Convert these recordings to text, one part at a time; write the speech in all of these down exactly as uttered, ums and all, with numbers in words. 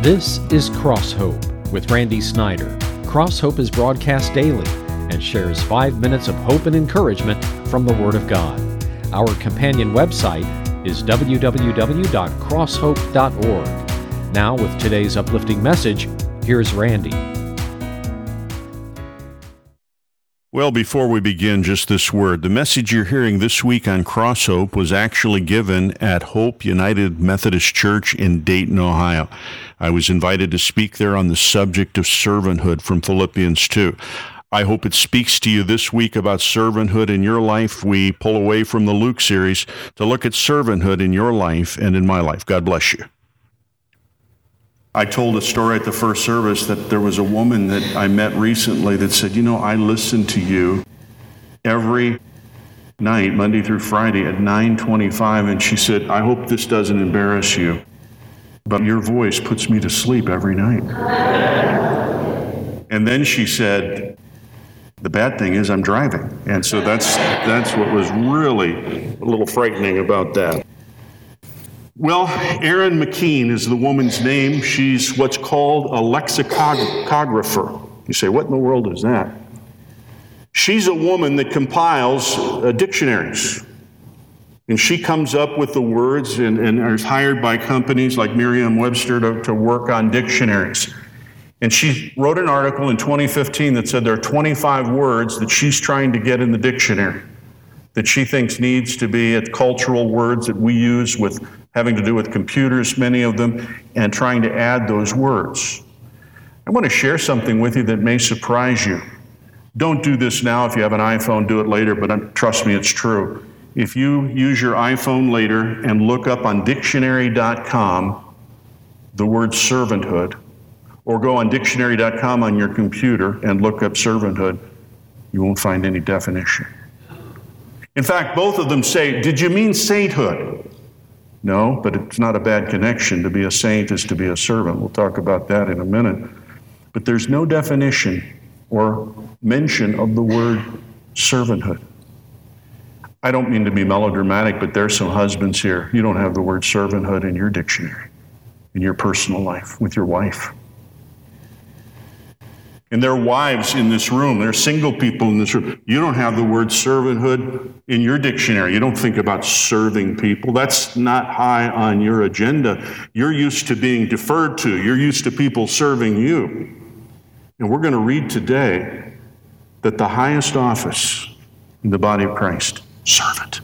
This is Cross Hope with Randy Snyder. Cross Hope is broadcast daily and shares five minutes of hope and encouragement from the Word of God. Our companion website is w w w dot cross hope dot org. Now, with today's uplifting message, here's Randy. Well, before we begin, just this word. The message you're hearing this week on Cross Hope was actually given at Hope United Methodist Church in Dayton, Ohio. I was invited to speak there on the subject of servanthood from Philippians two. I hope it speaks to you this week about servanthood in your life. We pull away from the Luke series to look at servanthood in your life and in my life. God bless you. I told a story at the first service that there was a woman that I met recently that said, you know, I listen to you every night, Monday through Friday at nine twenty-five, and she said, I hope this doesn't embarrass you, but your voice puts me to sleep every night. And then she said, the bad thing is I'm driving. And so that's that's what was really a little frightening about that. Well, Erin McKean is the woman's name. She's what's called a lexicographer. You say, what in the world is that? She's a woman that compiles uh, dictionaries. And she comes up with the words and, and is hired by companies like Merriam-Webster to, to work on dictionaries. And she wrote an article in twenty fifteen that said there are twenty-five words that she's trying to get in the dictionary that she thinks needs to be at cultural words that we use with having to do with computers, many of them, and trying to add those words. I want to share something with you that may surprise you. Don't do this now. If you have an iPhone, do it later, but trust me, it's true. If you use your iPhone later and look up on dictionary dot com the word servanthood, or go on dictionary dot com on your computer and look up servanthood, you won't find any definition. In fact, both of them say, did you mean sainthood? No, but it's not a bad connection. To be a saint is to be a servant. We'll talk about that in a minute. But there's no definition or mention of the word servanthood. I don't mean to be melodramatic, but there's some husbands here. You don't have the word servanthood in your dictionary, in your personal life, with your wife. And there are wives in this room. There are single people in this room. You don't have the word servanthood in your dictionary. You don't think about serving people. That's not high on your agenda. You're used to being deferred to. You're used to people serving you. And we're going to read today that the highest office in the body of Christ, servant.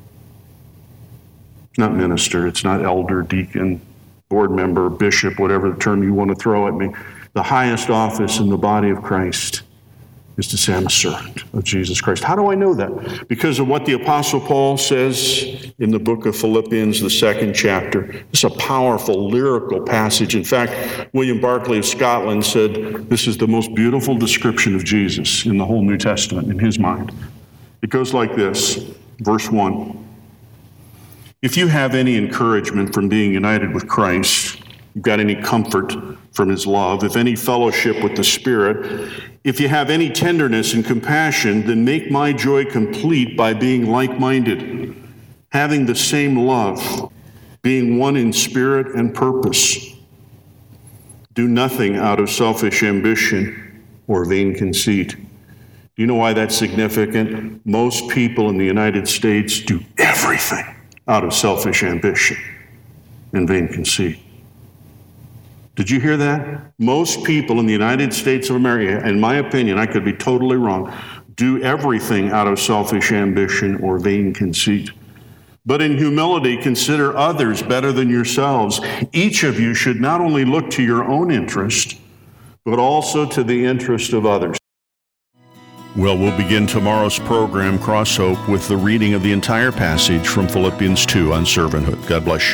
It's not minister. It's not elder, deacon, board member, bishop, whatever the term you want to throw at me. The highest office in the body of Christ is to say, I'm a servant of Jesus Christ. How do I know that? Because of what the Apostle Paul says in the book of Philippians, the second chapter. It's a powerful, lyrical passage. In fact, William Barclay of Scotland said this is the most beautiful description of Jesus in the whole New Testament, in his mind. It goes like this, verse one. If you have any encouragement from being united with Christ, you've got any comfort from his love, if any fellowship with the Spirit, if you have any tenderness and compassion, then make my joy complete by being like-minded, having the same love, being one in spirit and purpose. Do nothing out of selfish ambition or vain conceit. Do you know why that's significant? Most people in the United States do everything out of selfish ambition and vain conceit. Did you hear that? Most people in the United States of America, in my opinion, I could be totally wrong, do everything out of selfish ambition or vain conceit. But in humility, consider others better than yourselves. Each of you should not only look to your own interest, but also to the interest of others. Well, we'll begin tomorrow's program, Cross Hope, with the reading of the entire passage from Philippians two on servanthood. God bless you.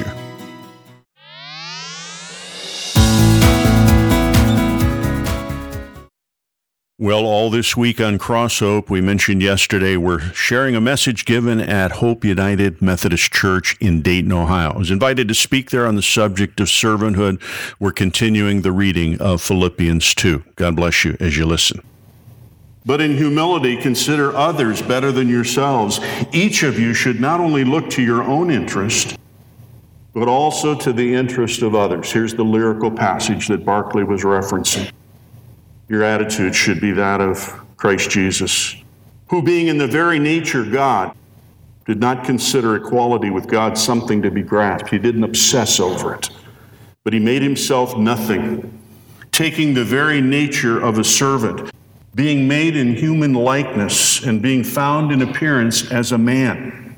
Well, all this week on Cross Hope, we mentioned yesterday, we're sharing a message given at Hope United Methodist Church in Dayton, Ohio. I was invited to speak there on the subject of servanthood. We're continuing the reading of Philippians two. God bless you as you listen. But in humility, consider others better than yourselves. Each of you should not only look to your own interest, but also to the interest of others. Here's the lyrical passage that Barclay was referencing. Your attitude should be that of Christ Jesus, who being in the very nature God, did not consider equality with God something to be grasped. He didn't obsess over it, but he made himself nothing, taking the very nature of a servant, being made in human likeness and being found in appearance as a man.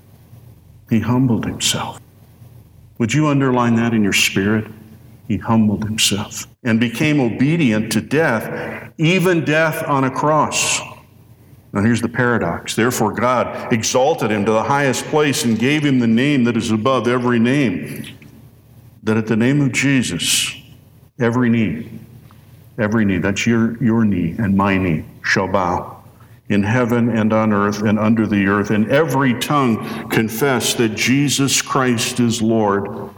He humbled himself. Would you underline that in your spirit? He humbled himself and became obedient to death, even death on a cross. Now here's the paradox. Therefore God exalted him to the highest place and gave him the name that is above every name, that at the name of Jesus, every knee, every knee, that's your, your knee and my knee, shall bow in heaven and on earth and under the earth, and every tongue confess that Jesus Christ is Lord,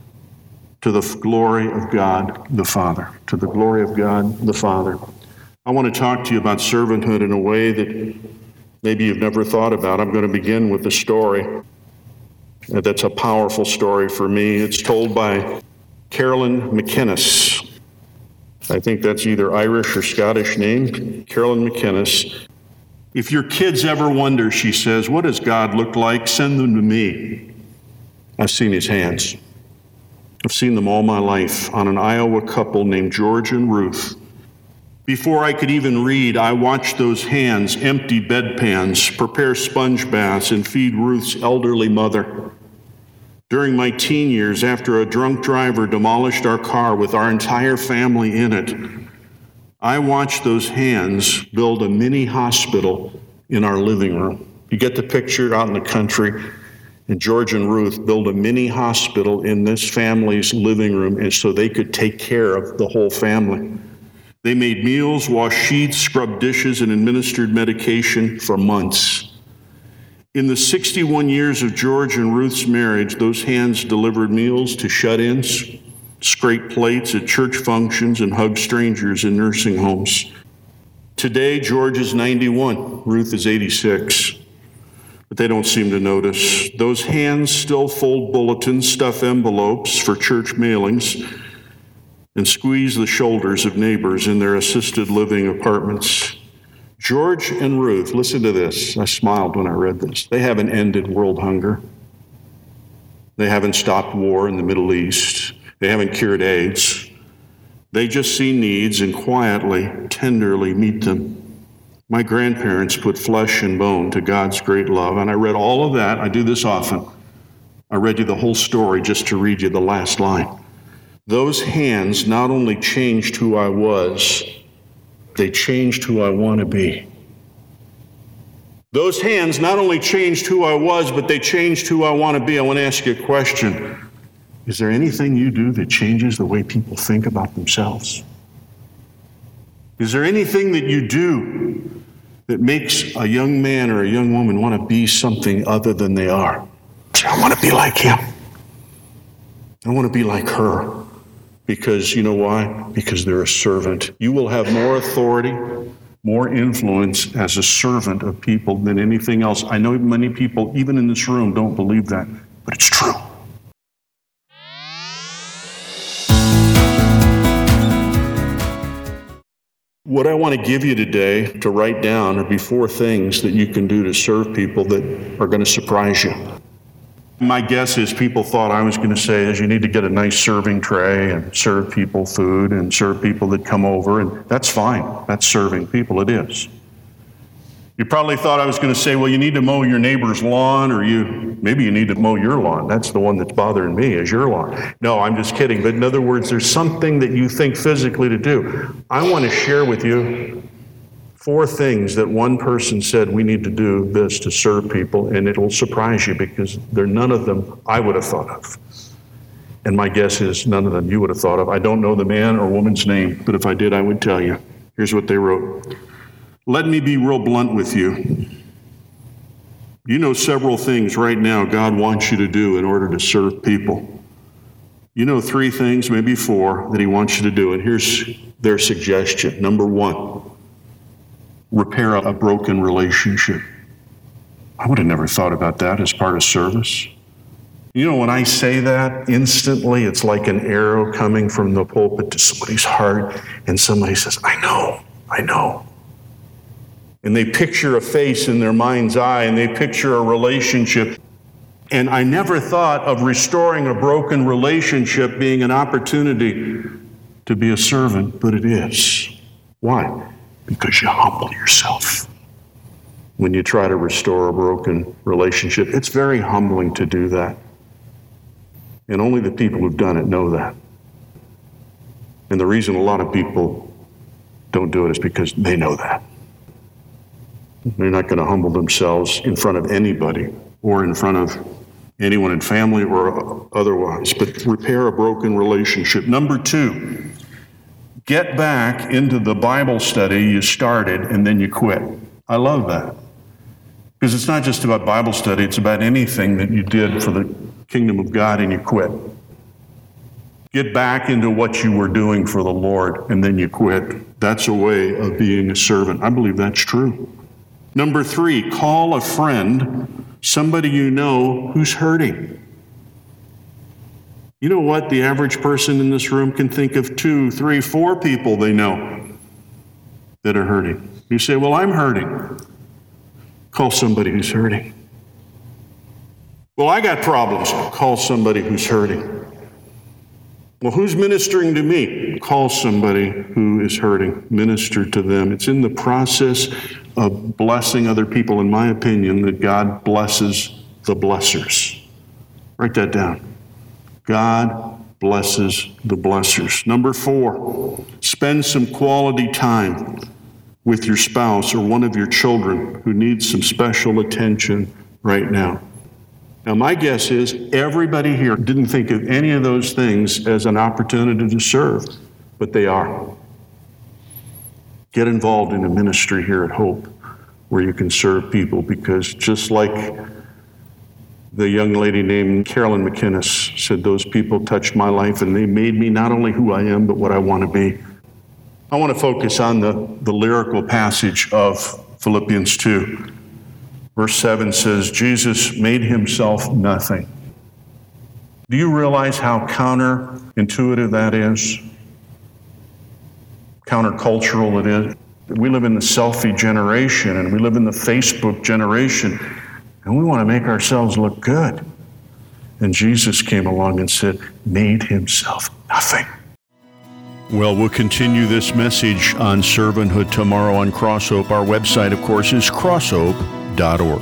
to the glory of God the Father. To the glory of God the Father. I want to talk to you about servanthood in a way that maybe you've never thought about. I'm going to begin with a story. That's a powerful story for me. It's told by Carolyn McInnes. I think that's either Irish or Scottish name. Carolyn McInnes. If your kids ever wonder, she says, what does God look like? Send them to me. I've seen his hands. I've seen them all my life on an Iowa couple named George and Ruth. Before I could even read, I watched those hands empty bedpans, prepare sponge baths, and feed Ruth's elderly mother. During my teen years, after a drunk driver demolished our car with our entire family in it, I watched those hands build a mini hospital in our living room. You get the picture out in the country. And George and Ruth built a mini hospital in this family's living room, and so they could take care of the whole family. They made meals, washed sheets, scrubbed dishes, and administered medication for months. In the sixty-one years of George and Ruth's marriage, those hands delivered meals to shut-ins, scraped plates at church functions, and hugged strangers in nursing homes. Today, George is ninety-one, Ruth is eighty-six. But they don't seem to notice. Those hands still fold bulletins, stuff envelopes for church mailings, and squeeze the shoulders of neighbors in their assisted living apartments. George and Ruth, listen to this. I smiled when I read this. They haven't ended world hunger. They haven't stopped war in the Middle East. They haven't cured AIDS. They just see needs and quietly, tenderly meet them. My grandparents put flesh and bone to God's great love, and I read all of that. I do this often. I read you the whole story just to read you the last line. Those hands not only changed who I was, they changed who I want to be. Those hands not only changed who I was, but they changed who I want to be. I want to ask you a question. Is there anything you do that changes the way people think about themselves? Is there anything that you do that makes a young man or a young woman want to be something other than they are? I want to be like him. I want to be like her. Because you know why? Because they're a servant. You will have more authority, more influence as a servant of people than anything else. I know many people, even in this room, don't believe that, but it's true. What I want to give you today to write down are be four things that you can do to serve people that are going to surprise you. My guess is people thought I was going to say is you need to get a nice serving tray and serve people food and serve people that come over, and that's fine. That's serving people. It is. You probably thought I was going to say, well, you need to mow your neighbor's lawn, or you maybe you need to mow your lawn. That's the one that's bothering me, is your lawn. No, I'm just kidding. But in other words, there's something that you think physically to do. I want to share with you four things that one person said we need to do this to serve people, and it'll surprise you because they're none of them I would have thought of. And my guess is none of them you would have thought of. I don't know the man or woman's name, but if I did, I would tell you. Here's what they wrote. Let me be real blunt with you. You know several things right now God wants you to do in order to serve people. You know three things, maybe four, that he wants you to do, and here's their suggestion. Number one, repair a broken relationship. I would have never thought about that as part of service. You know, when I say that, instantly it's like an arrow coming from the pulpit to somebody's heart, and somebody says, I know, I know. And they picture a face in their mind's eye, and they picture a relationship. And I never thought of restoring a broken relationship being an opportunity to be a servant, but it is. Why? Because you humble yourself when you try to restore a broken relationship. It's very humbling to do that. And only the people who've done it know that. And the reason a lot of people don't do it is because they know that. They're not going to humble themselves in front of anybody or in front of anyone in family or otherwise, but repair a broken relationship. Number two, get back into the Bible study you started and then you quit. I love that. Because it's not just about Bible study, it's about anything that you did for the kingdom of God and you quit. Get back into what you were doing for the Lord and then you quit. That's a way of being a servant. I believe that's true. Number three, call a friend, somebody you know who's hurting. You know what? The average person in this room can think of two, three, four people they know that are hurting. You say, well, I'm hurting. Call somebody who's hurting. Well, I got problems. Call somebody who's hurting. Well, who's ministering to me? Call somebody who is hurting. Minister to them. It's in the process of blessing other people, in my opinion, that God blesses the blessers. Write that down. God blesses the blessers. Number four, spend some quality time with your spouse or one of your children who needs some special attention right now. Now, my guess is everybody here didn't think of any of those things as an opportunity to serve, but they are. Get involved in a ministry here at Hope where you can serve people, because just like the young lady named Carolyn McInnes said, those people touched my life and they made me not only who I am, but what I want to be. I want to focus on the, the lyrical passage of Philippians two. Verse seven says, Jesus made himself nothing. Do you realize how counterintuitive that is? Countercultural it is. We live in the selfie generation and we live in the Facebook generation, and we want to make ourselves look good. And Jesus came along and said, made himself nothing. Well, we'll continue this message on servanthood tomorrow on Crosshope. Our website, of course, is crosshope dot org.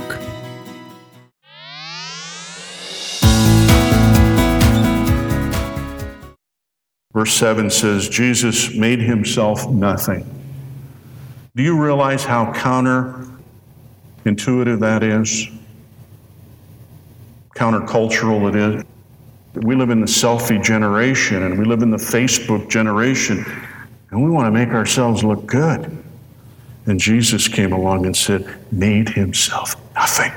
Verse seven says, Jesus made himself nothing. Do you realize how counterintuitive that is? Countercultural it is. We live in the selfie generation and we live in the Facebook generation, and we want to make ourselves look good. And Jesus came along and said, made himself nothing.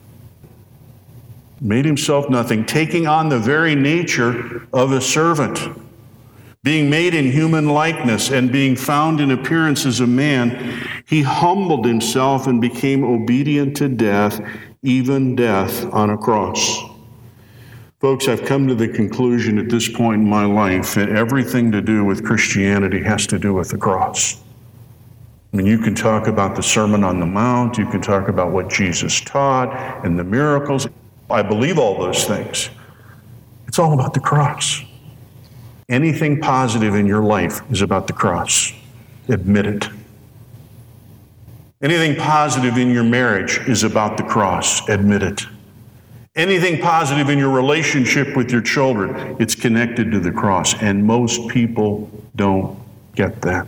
Made himself nothing, taking on the very nature of a servant. Being made in human likeness and being found in appearance as a man, he humbled himself and became obedient to death, even death on a cross. Folks, I've come to the conclusion at this point in my life that everything to do with Christianity has to do with the cross. I mean, you can talk about the Sermon on the Mount, you can talk about what Jesus taught and the miracles. I believe all those things. It's all about the cross. Anything positive in your life is about the cross. Admit it. Anything positive in your marriage is about the cross. Admit it. Anything positive in your relationship with your children, it's connected to the cross. And most people don't get that.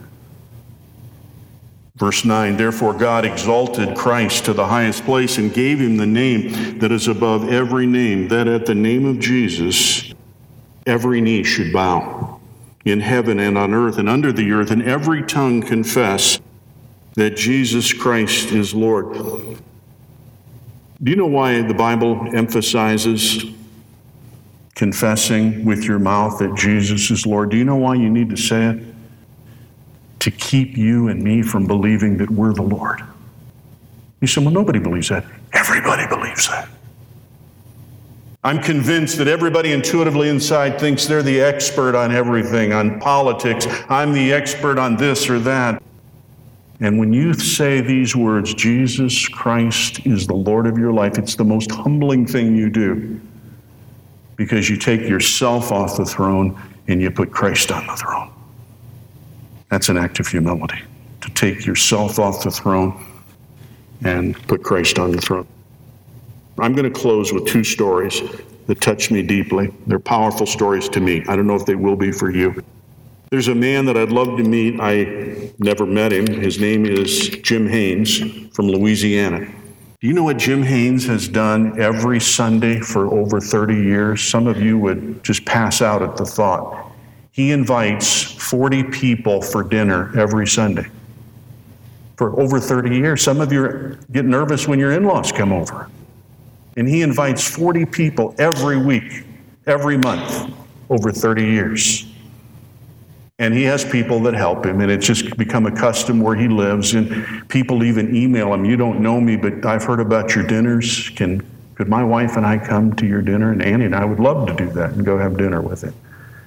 Verse nine, therefore God exalted Christ to the highest place and gave him the name that is above every name, that at the name of Jesus every knee should bow, in heaven and on earth and under the earth, and every tongue confess that Jesus Christ is Lord. Do you know why the Bible emphasizes confessing with your mouth that Jesus is Lord? Do you know why you need to say it? To keep you and me from believing that we're the Lord. You say, well, nobody believes that. Everybody believes that. I'm convinced that everybody intuitively inside thinks they're the expert on everything, on politics. I'm the expert on this or that. And when you say these words, Jesus Christ is the Lord of your life, it's the most humbling thing you do, because you take yourself off the throne and you put Christ on the throne. That's an act of humility, to take yourself off the throne and put Christ on the throne. I'm going to close with two stories that touch me deeply. They're powerful stories to me. I don't know if they will be for you. There's a man that I'd love to meet. I never met him. His name is Jim Haynes from Louisiana. Do you know what Jim Haynes has done every Sunday for over thirty years? Some of you would just pass out at the thought. He invites forty people for dinner every Sunday for over thirty years. Some of you get nervous when your in-laws come over. And he invites forty people every week, every month, over thirty years. And he has people that help him, and it's just become a custom where he lives. And people even email him, you don't know me, but I've heard about your dinners. Can, could my wife and I come to your dinner? And Annie and I would love to do that and go have dinner with him.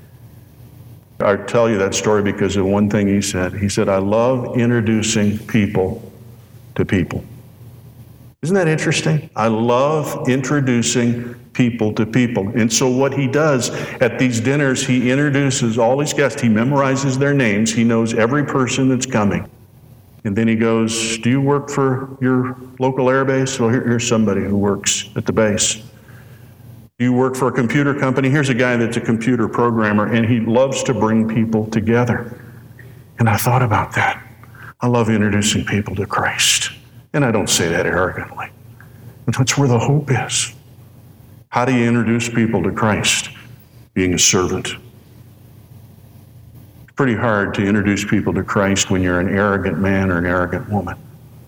I tell you that story because of one thing he said. He said, I love introducing people to people. Isn't that interesting? I love introducing people to people. And so what he does at these dinners, he introduces all his guests. He memorizes their names. He knows every person that's coming. And then he goes, do you work for your local air base? Well, here, here's somebody who works at the base. Do you work for a computer company? Here's a guy that's a computer programmer, and he loves to bring people together. And I thought about that. I love introducing people to Christ. And I don't say that arrogantly. But that's where the hope is. How do you introduce people to Christ? Being a servant. It's pretty hard to introduce people to Christ when you're an arrogant man or an arrogant woman.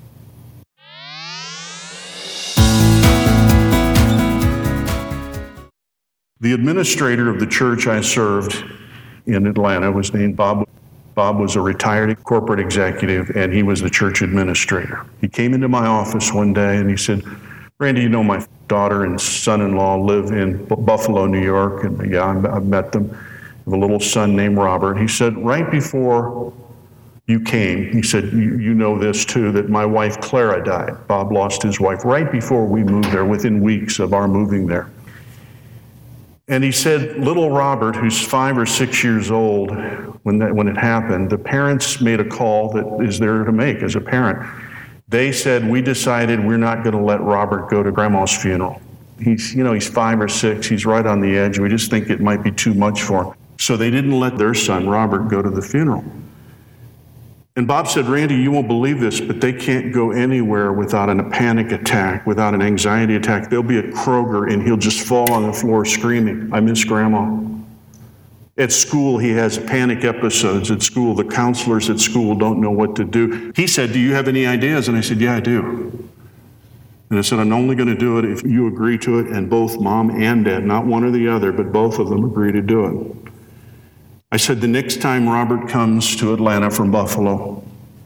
The administrator of the church I served in Atlanta was named Bob. Bob was a retired corporate executive, and he was the church administrator. He came into my office one day and he said, Randy, you know my daughter and son-in-law live in Buffalo, New York, and yeah, I've met them. I have a little son named Robert. He said, right before you came, he said, you, you know this too, that my wife Clara died. Bob lost his wife right before we moved there, within weeks of our moving there. And he said, little Robert, who's five or six years old when that, when it happened, the parents made a call that is there to make as a parent. They said, we decided we're not going to let Robert go to Grandma's funeral. He's, you know, he's five or six. He's right on the edge. We just think it might be too much for him. So they didn't let their son, Robert, go to the funeral. And Bob said, Randy, you won't believe this, but they can't go anywhere without an, a panic attack, without an anxiety attack. They'll be at Kroger and he'll just fall on the floor screaming, I miss Grandma. At school, he has panic episodes at school. The counselors at school don't know what to do. He said, do you have any ideas? And I said, yeah, I do. And I said, I'm only going to do it if you agree to it, and both mom and dad, not one or the other, but both of them agree to do it. I said, the next time Robert comes to Atlanta from Buffalo,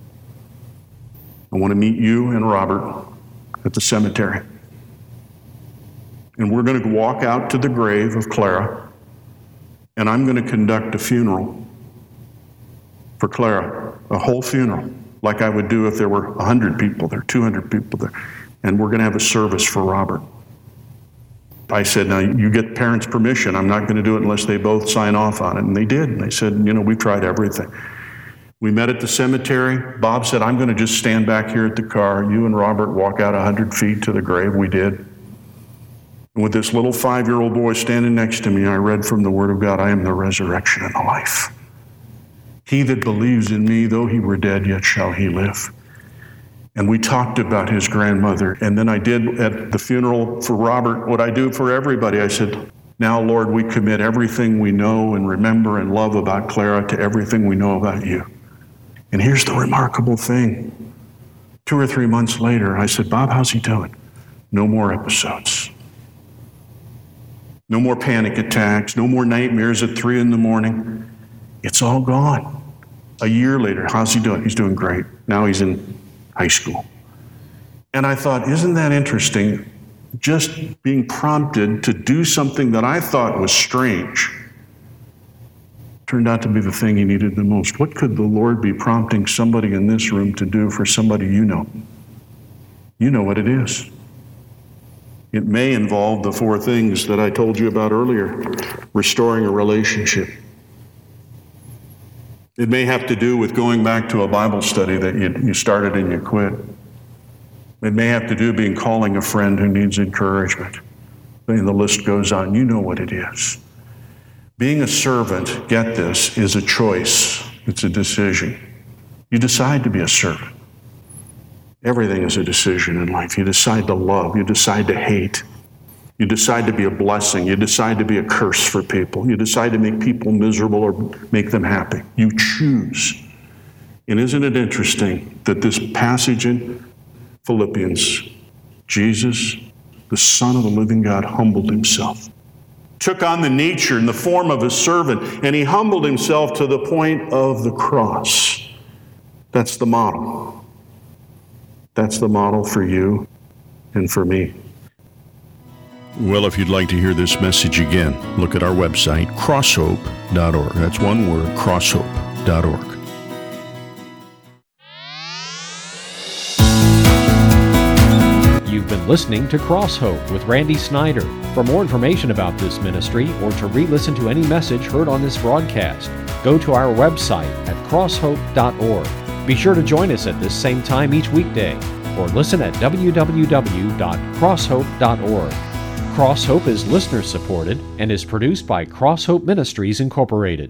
I want to meet you and Robert at the cemetery. And we're going to walk out to the grave of Clara, and I'm going to conduct a funeral for Clara, a whole funeral, like I would do if there were one hundred people there, two hundred people there. And we're going to have a service for Robert. I said, now you get parents' permission. I'm not going to do it unless they both sign off on it. And they did. And they said, you know, we've tried everything. We met at the cemetery. Bob said, I'm going to just stand back here at the car. You and Robert walk out one hundred feet to the grave. We did. And with this little five-year-old boy standing next to me, I read from the Word of God, I am the resurrection and the life. He that believes in me, though he were dead, yet shall he live. And we talked about his grandmother. And then I did at the funeral for Robert what I do for everybody. I said, now, Lord, we commit everything we know and remember and love about Clara to everything we know about you. And here's the remarkable thing. Two or three months later, I said, Bob, how's he doing? No more episodes. No more panic attacks. No more nightmares at three in the morning. It's all gone. A year later, how's he doing? He's doing great. Now he's in high school. And I thought, isn't that interesting? just being prompted to do something that I thought was strange turned out to be the thing he needed the most. What could the Lord be prompting somebody in this room to do for somebody you know? You know what it is. It may involve the four things that I told you about earlier, restoring a relationship. It may have to do with going back to a Bible study that you, you started and you quit. It may have to do being calling a friend who needs encouragement. And the list goes on. You know what it is. Being a servant, get this, is a choice. It's a decision. You decide to be a servant. Everything is a decision in life. You decide to love. You decide to hate. You decide to be a blessing. You decide to be a curse for people. You decide to make people miserable or make them happy. You choose. And isn't it interesting that this passage in Philippians, Jesus, the Son of the living God, humbled himself, took on the nature and the form of a servant, and he humbled himself to the point of the cross. That's the model. That's the model for you and for me. Well, if you'd like to hear this message again, look at our website, crosshope dot org. That's one word, crosshope dot org. You've been listening to Cross Hope with Randy Snyder. For more information about this ministry or to re-listen to any message heard on this broadcast, go to our website at crosshope dot org. Be sure to join us at this same time each weekday, or listen at w w w dot crosshope dot org. Cross Hope is listener-supported and is produced by Cross Hope Ministries, Incorporated.